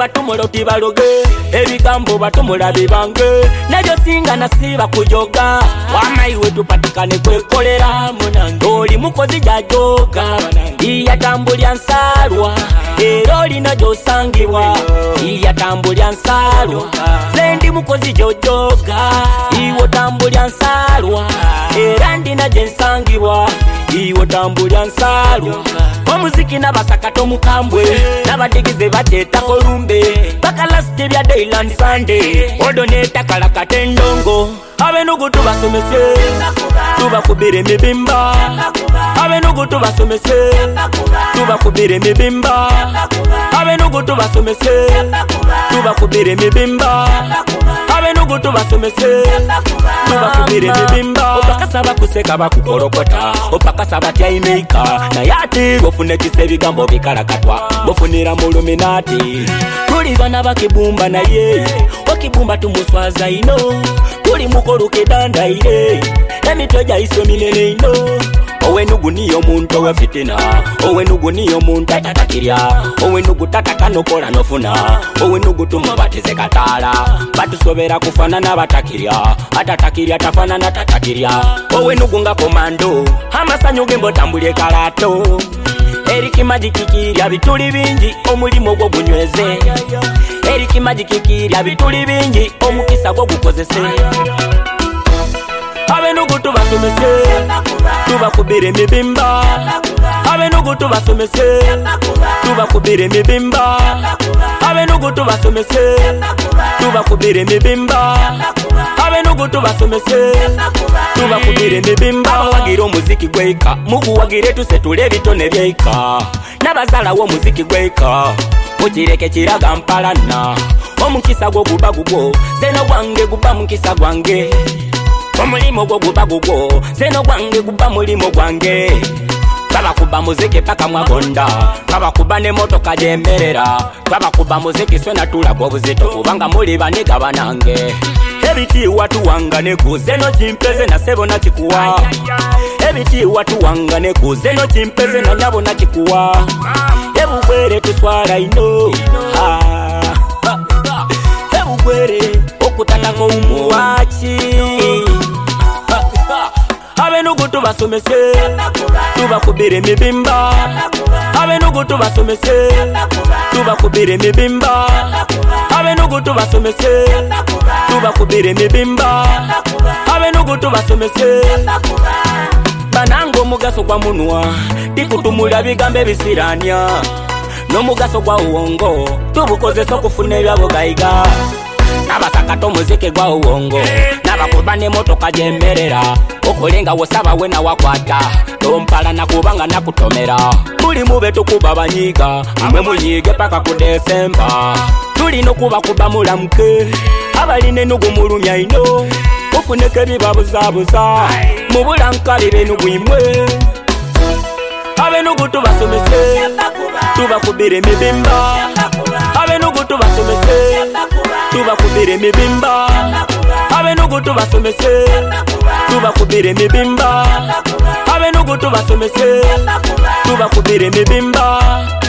batumula otibaloge ebigambo batumula bibange najo singa nasiba kujoga wamaiwe tupatikane kwekolera munange oli mukozi jajoga iyatambulya nsalwa era olina gyosangibwa iyatambulya nsalwa zendi mukozi jojoga iwo tambulya nsalwa era ndina gyensangibwa iwo tambulya nsalwa omuziki n'abasakato mukambwe n'abadigize bateetako lumbe bakalasite bya Dayland Sunday odoneta kalakate ndongo abenugu tubasomese tubakubira emibimba abenugu tubasomese tubakubira emibimba abenugu tubasomese tubakubira emibimba abenugu tubasomese tubakubira emibimba opakasa bakuseka bakukolokota opakasa batyaimeka naye ati bofune kisa ebigambo bikalakatwa bofunira mu luminati tuli bana bakibumba naye okibumba tumuswaza ino tuli mukoluke dandaire emitwe gyaiso minene ino owenugu niyo muntu owefitina owenugu niyo muntu atatakirya owenugu tatakanokola nofuna owenugu tumubatize kataala batusobera kufanana batakirya atatakirya tafanana tatakirya owenugu nga komando amasanyu gembotambulye kalato erikimajikikirya bituli bingi omulimo gwo gunyweze erikimajikikirya bituli bingi omukisa gwo gukozese abenugu tubasomese tubakubira emibimba abenugu tubasomese tubakubira emibimba abenugu tubasomese tubakubira emibimba abenugu tubasomese tubakubira emibimba abawagira omuziki gweika muguwagire tusetule ebitone byeika n'abazalawo omuziki gweika mukireke kiraga mpalana omukisa gwo guba gugwo zeno gwange guba mukisa gwange omulimo gwo guba gugwo zeno gwange guba mulimo gwange babakuba muziki paka mwagonda babakuba n'emotoka gyemmerera babakuba muziki swena tulagwa obuzito kubanga muli banega banange ebitiiwa tuwanganeku zeno kimpeze na sebo nakikuwa ebitiiwa tuwanganeku zeno kimpeze na nyabo nakikuwa ebugwere tuswala ino ebugwere okutatako umuwachi abenugu tubasomese tubakubira emibimba abenugu tubasomese tubakubira emibimba abenugu tubasomese tubakubira emibimba abenugu tubasomese banango omugaso gwa munwa tikutumula bigambo ebisirania n'omugaso gwa uwongo tubukozesa okufuna ebyabugaiga n'abasakato omuziki gwa uwongo n'abakuba n'emotoka gyemmerera okulinga wosaba wena wakwata tompalana kubanga nakutomera tuli mube tukuba banyiga amwe munyige paka ku Desemba tulina okubakuba mulamuke abalina enugu mulumya ino ofuneka ebibabuzabuza mu bulankabi benugu imwe abenugu tubasomese tubakubira emibimba abenugu tubasomese tubakubira emibimba abenugu tubasomese tubakubira emibimba abenugu tubasomese tubakubira emibimba